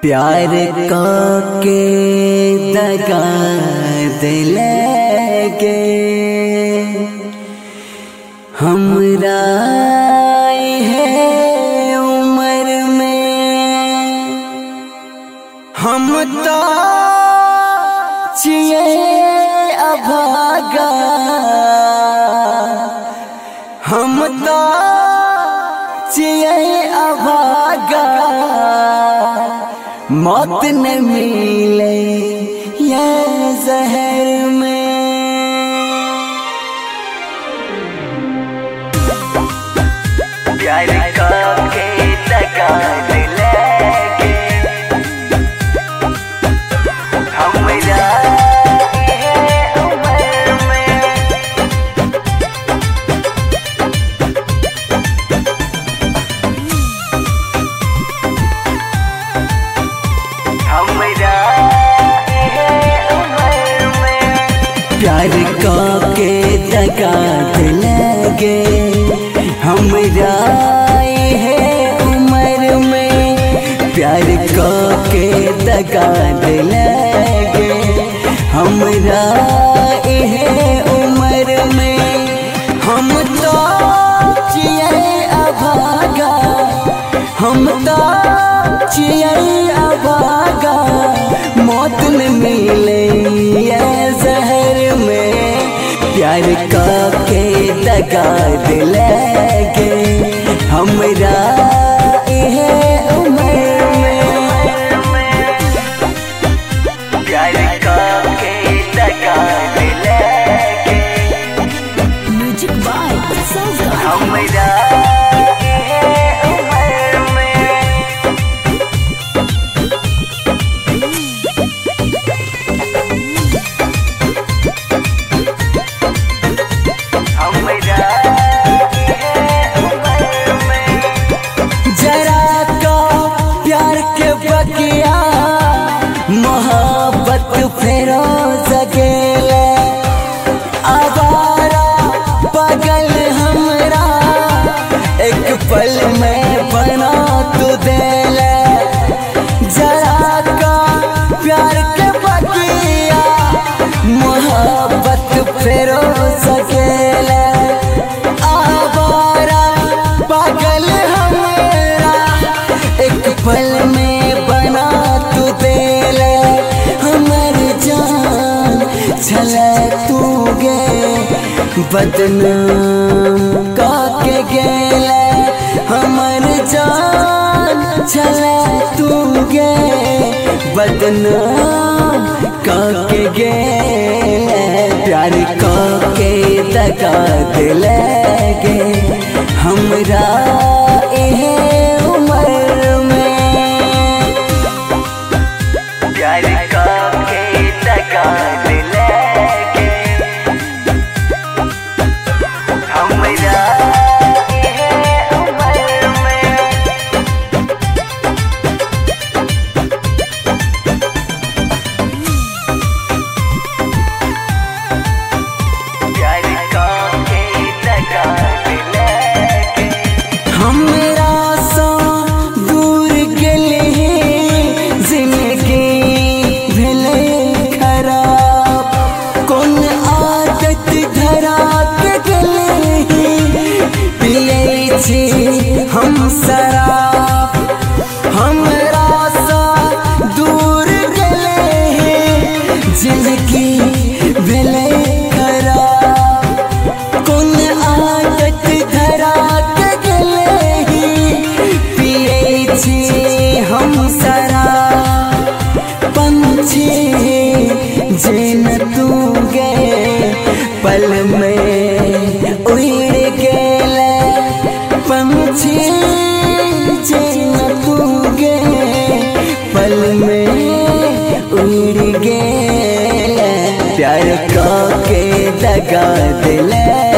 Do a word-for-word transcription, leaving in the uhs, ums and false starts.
प्यार का के दगा दिलगे हमरा है उम्र में हम तो छिए अभागा हम तो छिए अभागा मौत न मिले ये जहर में। प्यार का के दगा दिलगे हमरा है उम्र में हमरा है उम्र में प्यार का के दगा दिलगे हमरा है उम्र में प्यार का के दगा दिलगे हमरा है उम्र में हम तो छिए अभागा हम तो छिए अभागा मौत न मिले ये जहर में। प्यार का के दगा दिलगे हमरा है उम्र में प्यार का के दगा दिलगे म्यूजिक बाय सौगा हमरा है उम्र में हमरा है उम्र में जरा का प्यार के बकिया मोहब्बत फेरो जगेले आवारा पागल हमरा एक पल में बना तू देले जरा का प्यार के बकिया मोहब्बत फेरो सकेले आवारा पागल हमरा एक पल में बना तू देले हमर जान छले तू गे बदनाम का के गेले हमर जान छले तू गे बदनाम का के गेले प्यार का के दगा दिलगे हमरा है उम्र में प्यार का के दगा दिलगे हमरा है उम्र में प्यार का के दगा दिलगे हमरा सा दूर गेले जिंदगी भेले खराब कौन आदत धरा के गेले पिए छी हम शराब हमरा सा दूर गेले जिंदगी भेले खराब कौन आदत धरा के गेले पिए छी हम शराब पंछी जेन तू गे पल में उड़ गेले पंछी जेन तू गे पल में उड़ गेले प्यार का के दगा दिलगे